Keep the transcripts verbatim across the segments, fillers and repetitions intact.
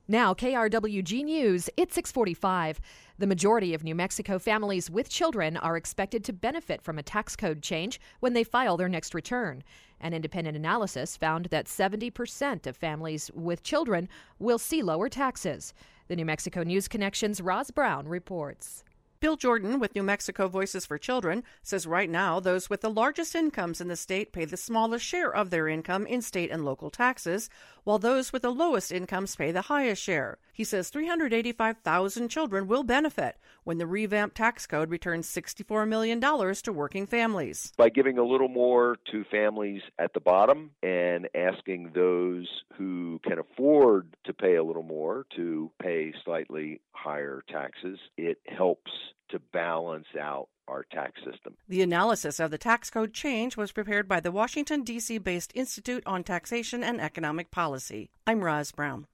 Now, K R W G News, it's six forty-five. The majority of New Mexico families with children are expected to benefit from a tax code change when they file their next return. An independent analysis found that seventy percent of families with children will see lower taxes. The New Mexico News Connection's Roz Brown reports. Bill Jordan with New Mexico Voices for Children says right now those with the largest incomes in the state pay the smallest share of their income in state and local taxes, while those with the lowest incomes pay the highest share. He says three hundred eighty-five thousand children will benefit when the revamped tax code returns sixty-four million dollars to working families. By giving a little more to families at the bottom and asking those who can afford to pay a little more to pay slightly higher taxes, it helps to balance out our tax system. The analysis of the tax code change was prepared by the Washington, D C-based Institute on Taxation and Economic Policy. I'm Roz Brown.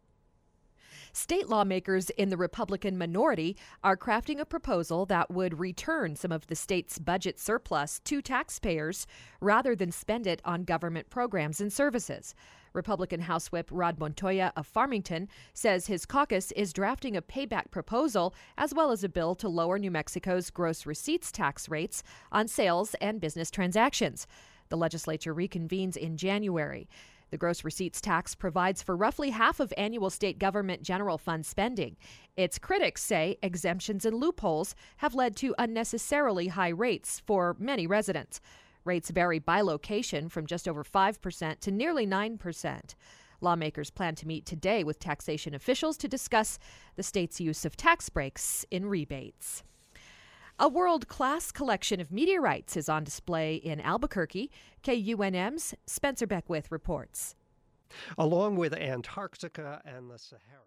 State lawmakers in the Republican minority are crafting a proposal that would return some of the state's budget surplus to taxpayers rather than spend it on government programs and services. Republican House Whip Rod Montoya of Farmington says his caucus is drafting a payback proposal as well as a bill to lower New Mexico's gross receipts tax rates on sales and business transactions. The legislature reconvenes in January. The gross receipts tax provides for roughly half of annual state government general fund spending. Its critics say exemptions and loopholes have led to unnecessarily high rates for many residents. Rates vary by location from just over five percent to nearly nine percent. Lawmakers plan to meet today with taxation officials to discuss the state's use of tax breaks in rebates. A world-class collection of meteorites is on display in Albuquerque. K U N M's Spencer Beckwith reports. Along with Antarctica and the Sahara.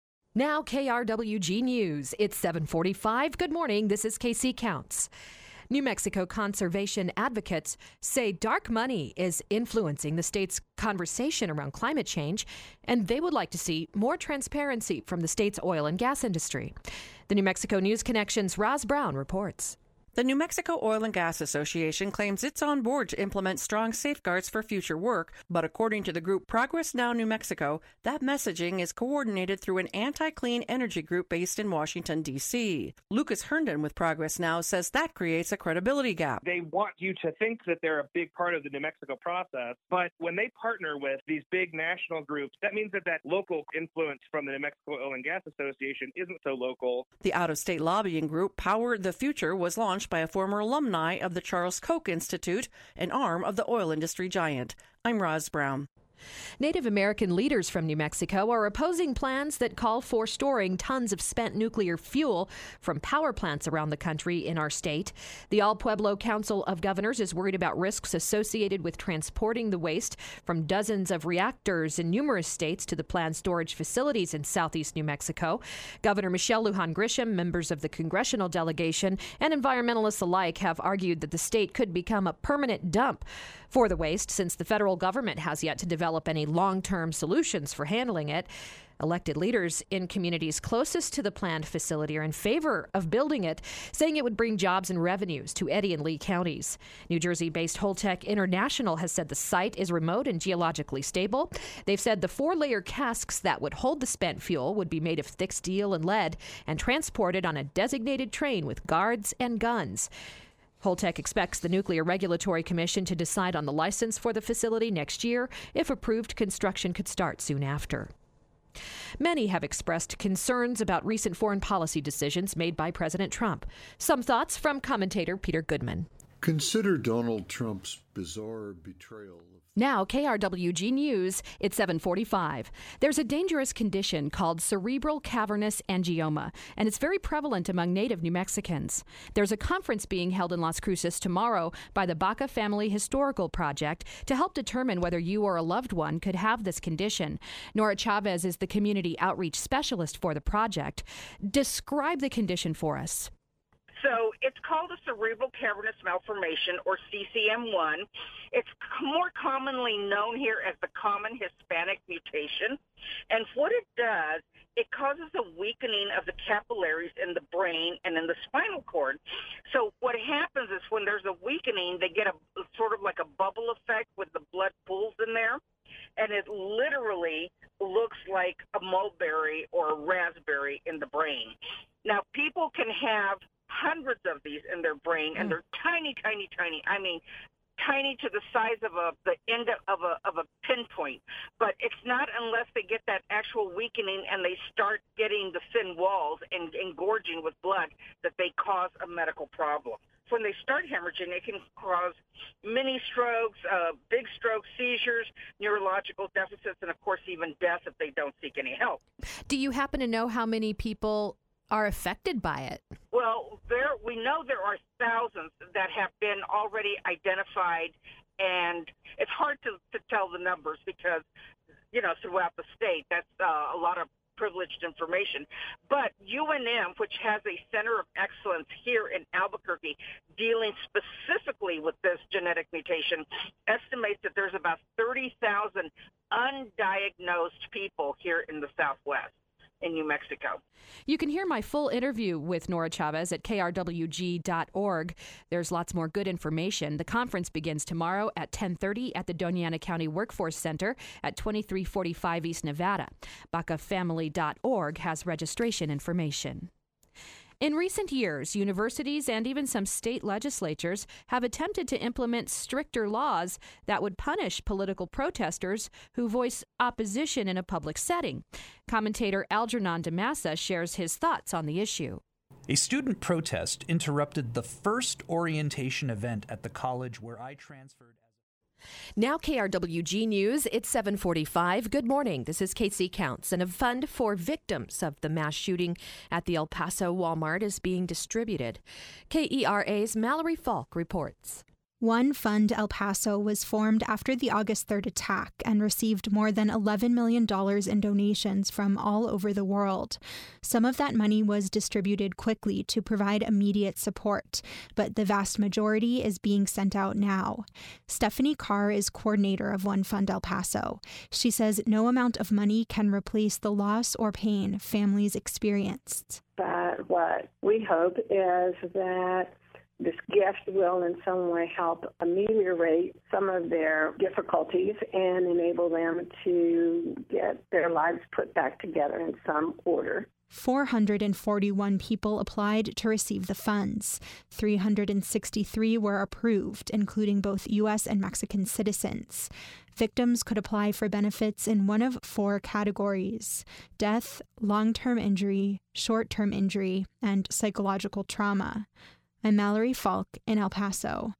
Now K R W G News. It's seven forty-five. Good morning. This is K C Counts. New Mexico conservation advocates say dark money is influencing the state's conversation around climate change, and they would like to see more transparency from the state's oil and gas industry. The New Mexico News Connection's Roz Brown reports. The New Mexico Oil and Gas Association claims it's on board to implement strong safeguards for future work, but according to the group Progress Now New Mexico, that messaging is coordinated through an anti-clean energy group based in Washington, D C. Lucas Herndon with Progress Now says that creates a credibility gap. They want you to think that they're a big part of the New Mexico process, but when they partner with these big national groups, that means that that local influence from the New Mexico Oil and Gas Association isn't so local. The out-of-state lobbying group Power the Future was launched by a former alumni of the Charles Koch Institute, an arm of the oil industry giant. I'm Roz Brown. Native American leaders from New Mexico are opposing plans that call for storing tons of spent nuclear fuel from power plants around the country in our state. The All Pueblo Council of Governors is worried about risks associated with transporting the waste from dozens of reactors in numerous states to the planned storage facilities in southeast New Mexico. Governor Michelle Lujan Grisham, members of the congressional delegation, and environmentalists alike have argued that the state could become a permanent dump for the waste since the federal government has yet to develop any long-term solutions for handling it. Elected leaders in communities closest to the planned facility are in favor of building it, saying it would bring jobs and revenues to Eddy and Lee counties. New Jersey-based Holtec International has said the site is remote and geologically stable. They've said the four-layer casks that would hold the spent fuel would be made of thick steel and lead and transported on a designated train with guards and guns. Holtec expects the Nuclear Regulatory Commission to decide on the license for the facility next year. If approved, construction could start soon after. Many have expressed concerns about recent foreign policy decisions made by President Trump. Some thoughts from commentator Peter Goodman. Consider Donald Trump's bizarre betrayal of Now, K R W G News, it's seven forty-five. There's a dangerous condition called cerebral cavernous angioma, and it's very prevalent among native New Mexicans. There's a conference being held in Las Cruces tomorrow by the Baca Family Historical Project to help determine whether you or a loved one could have this condition. Nora Chavez is the community outreach specialist for the project. Describe the condition for us. So it's called a cerebral cavernous malformation, or C C M one. It's more commonly known here as the common Hispanic mutation. And what it does, it causes a weakening of the capillaries in the brain and in the spinal cord. So what happens is when there's a weakening, they get a sort of like a bubble effect with the blood pools in there. and it literally looks like a mulberry or a raspberry in the brain. Now, people can have hundreds of these in their brain, and they're tiny, tiny, tiny. I mean, tiny to the size of a the end of a of a pinpoint. But it's not unless they get that actual weakening and they start getting the thin walls and engorging with blood that they cause a medical problem. When they start hemorrhaging, it can cause mini strokes, uh, big strokes, seizures, neurological deficits, and of course even death if they don't seek any help. Do you happen to know how many people are affected by it? Well, there we know there are thousands that have been already identified, and it's hard to, to tell the numbers because, you know, throughout the state, that's uh, a lot of privileged information. But U N M, which has a center of excellence here in Albuquerque dealing specifically with this genetic mutation, estimates that there's about thirty thousand undiagnosed people here in the Southwest. In New Mexico. You can hear my full interview with Nora Chavez at K R W G dot org. There's lots more good information. The conference begins tomorrow at ten thirty at the Doña Ana County Workforce Center at twenty-three forty-five East Nevada. Baca Family dot org has registration information. In recent years, universities and even some state legislatures have attempted to implement stricter laws that would punish political protesters who voice opposition in a public setting. Commentator Algernon DeMassa shares his thoughts on the issue. A student protest interrupted the first orientation event at the college where I transferred. Now K R W G News, it's seven forty-five. Good morning. This is K C Counts, and a fund for victims of the mass shooting at the El Paso Walmart is being distributed. K E R A's Mallory Falk reports. One Fund El Paso was formed after the August third attack and received more than eleven million dollars in donations from all over the world. Some of that money was distributed quickly to provide immediate support, but the vast majority is being sent out now. Stephanie Carr is coordinator of One Fund El Paso. She says no amount of money can replace the loss or pain families experienced. But what we hope is that this gift will in some way help ameliorate some of their difficulties and enable them to get their lives put back together in some order. four hundred forty-one people applied to receive the funds. three hundred sixty-three were approved, including both U S and Mexican citizens. Victims could apply for benefits in one of four categories: death, long-term injury, short-term injury, and psychological trauma. I'm Mallory Falk in El Paso.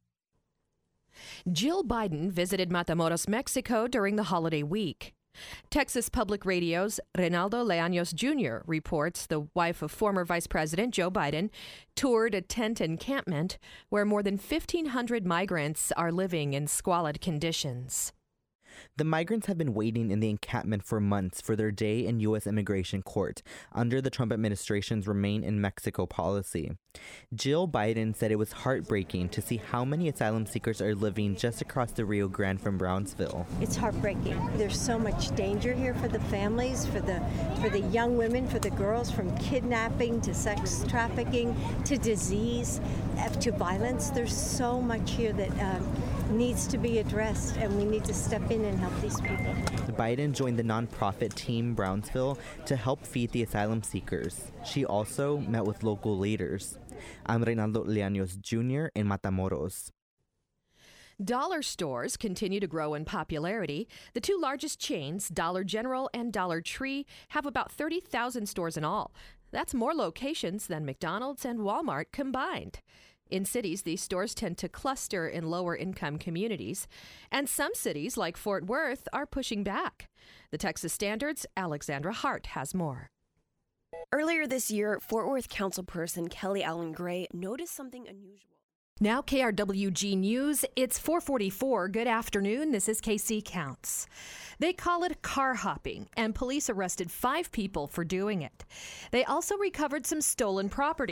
Jill Biden visited Matamoros, Mexico during the holiday week. Texas Public Radio's Reynaldo Leaños Junior reports the wife of former Vice President Joe Biden toured a tent encampment where more than fifteen hundred migrants are living in squalid conditions. The migrants have been waiting in the encampment for months for their day in U S immigration court under the Trump administration's Remain in Mexico policy. Jill Biden said it was heartbreaking to see how many asylum seekers are living just across the Rio Grande from Brownsville. It's heartbreaking. There's so much danger here for the families, for the for the young women, for the girls, from kidnapping to sex trafficking to disease to violence. There's so much here that um, needs to be addressed, and we need to step in and help these people. Biden joined the nonprofit Team Brownsville to help feed the asylum seekers. She also met with local leaders. I'm Reynaldo Leaños Junior in Matamoros. Dollar stores continue to grow in popularity. The two largest chains, Dollar General and Dollar Tree, have about thirty thousand stores in all. That's more locations than McDonald's and Walmart combined. In cities, these stores tend to cluster in lower-income communities, and some cities, like Fort Worth, are pushing back. The Texas Standard's Alexandra Hart has more. Earlier this year, Fort Worth councilperson Kelly Allen Gray noticed something unusual. Now K R W G News, it's four forty-four. Good afternoon. This is K C Counts. They call it car hopping, and police arrested five people for doing it. They also recovered some stolen property.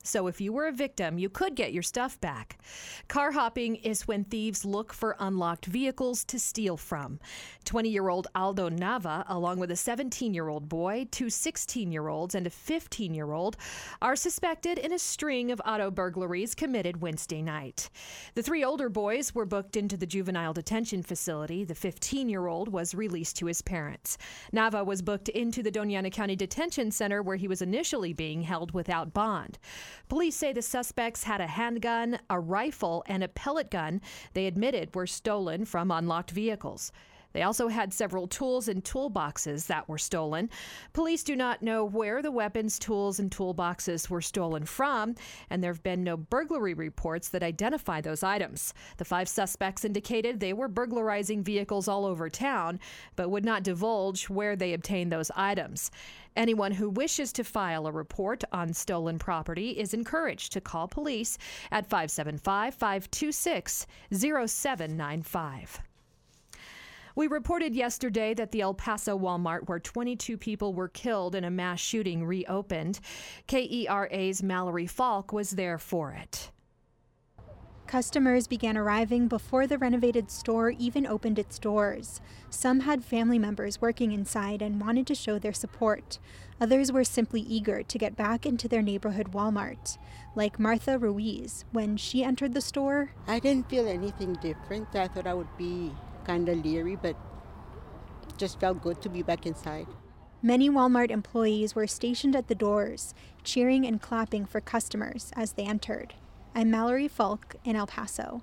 So if you were a victim, you could get your stuff back. Car hopping is when thieves look for unlocked vehicles to steal from. twenty-year-old Aldo Nava, along with a seventeen-year-old boy, two sixteen-year-olds, and a fifteen-year-old, are suspected in a string of auto burglaries committed Wednesday night. The three older boys were booked into the juvenile detention facility. The fifteen-year-old was released to his parents. Nava was booked into the Doña Ana County Detention Center, where he was initially being held without bond. Police say the suspects had a handgun, a rifle, and a pellet gun they admitted were stolen from unlocked vehicles. They also had several tools and toolboxes that were stolen. Police do not know where the weapons, tools, and toolboxes were stolen from, and there have been no burglary reports that identify those items. The five suspects indicated they were burglarizing vehicles all over town, but would not divulge where they obtained those items. Anyone who wishes to file a report on stolen property is encouraged to call police at five seven five, five two six, zero seven nine five. We reported yesterday that the El Paso Walmart, where twenty-two people were killed in a mass shooting, reopened. K E R A's Mallory Falk was there for it. Customers began arriving before the renovated store even opened its doors. Some had family members working inside and wanted to show their support. Others were simply eager to get back into their neighborhood Walmart. Like Martha Ruiz, when she entered the store, I didn't feel anything different. I thought I would be kind of leery, but it just felt good to be back inside. Many Walmart employees were stationed at the doors, cheering and clapping for customers as they entered. I'm Mallory Falk in El Paso.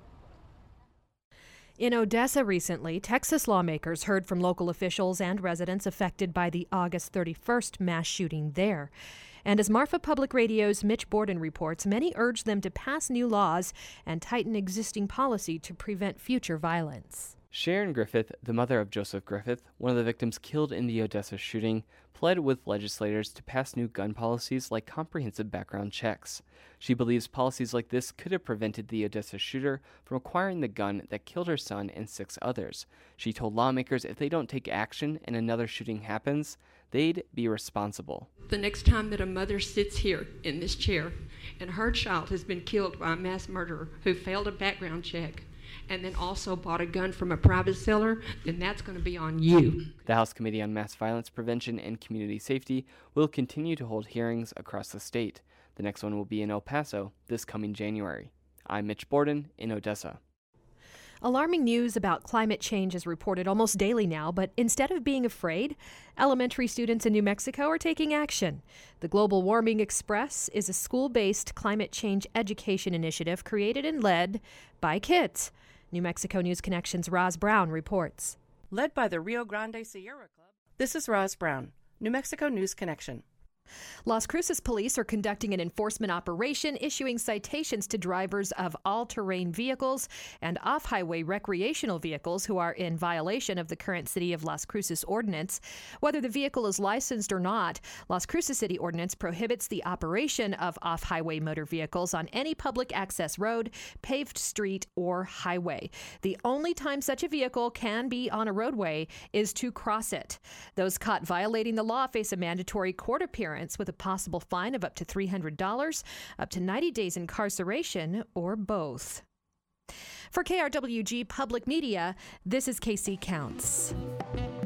In Odessa recently, Texas lawmakers heard from local officials and residents affected by the August thirty-first mass shooting there. And as Marfa Public Radio's Mitch Borden reports, many urged them to pass new laws and tighten existing policy to prevent future violence. Sharon Griffith, the mother of Joseph Griffith, one of the victims killed in the Odessa shooting, pled with legislators to pass new gun policies like comprehensive background checks. She believes policies like this could have prevented the Odessa shooter from acquiring the gun that killed her son and six others. She told lawmakers if they don't take action and another shooting happens, they'd be responsible. The next time that a mother sits here in this chair and her child has been killed by a mass murderer who failed a background check, and then also bought a gun from a private seller, then that's going to be on you. The House Committee on Mass Violence Prevention and Community Safety will continue to hold hearings across the state. The next one will be in El Paso this coming January. I'm Mitch Borden in Odessa. Alarming news about climate change is reported almost daily now, but instead of being afraid, elementary students in New Mexico are taking action. The Global Warming Express is a school-based climate change education initiative created and led by kids. New Mexico News Connection's Roz Brown reports. Led by the Rio Grande Sierra Club, this is Roz Brown, New Mexico News Connection. Las Cruces police are conducting an enforcement operation, issuing citations to drivers of all-terrain vehicles and off-highway recreational vehicles who are in violation of the current City of Las Cruces ordinance. Whether the vehicle is licensed or not, Las Cruces City ordinance prohibits the operation of off-highway motor vehicles on any public access road, paved street, or highway. The only time such a vehicle can be on a roadway is to cross it. Those caught violating the law face a mandatory court appearance with a possible fine of up to three hundred dollars, up to ninety days incarceration, or both. For K R W G Public Media, this is K C Counts.